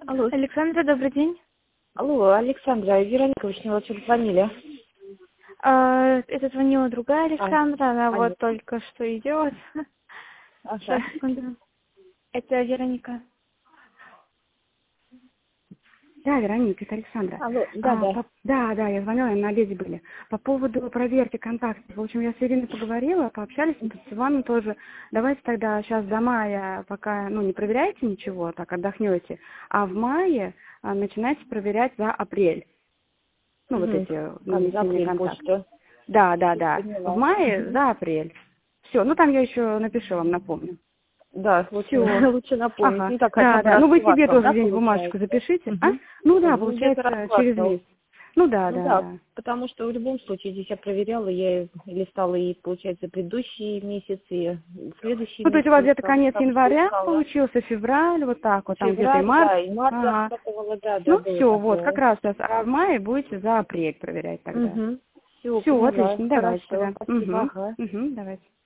Алло. Александра, добрый день. Алло, Александра, Вероника, вы что звонили? Это звонила другая Александра, она нет. вот только что идет. Ага. Сейчас, секунду. Это Вероника. Да, Вероника, это Александра. Алло, да. Да, я звонила, на обеде были. По поводу проверки контактов. В общем, я с Ириной поговорила, пообщались, с вами тоже. Давайте тогда сейчас до мая пока, не проверяйте ничего, так отдохнете, а в мае начинайте проверять за апрель. Вот эти за апрель контакты. почту. Да. Поняла. В мае за апрель. Все, там я еще напишу вам, напомню. Да, лучше напомнить. Ага. Ну, так, хотя бы Вы себе расклад, тоже да, где-нибудь получается? бумажечку запишите. где-то Получается, расклад через был. месяц. Да. Потому что в любом случае здесь я проверяла, я листала и, получается, предыдущий месяц, и следующий месяц. То есть у вас где-то конец там января искала. получился, февраль, вот так вот, там где-то и Февраль, март. да, и март Ага. раскатывала, да, Ну, было все, такое. как раз сейчас. А в мае будете за апрель проверять тогда. Все, Все, отлично, давайте хорошо, тогда. спасибо, ага. Давайте.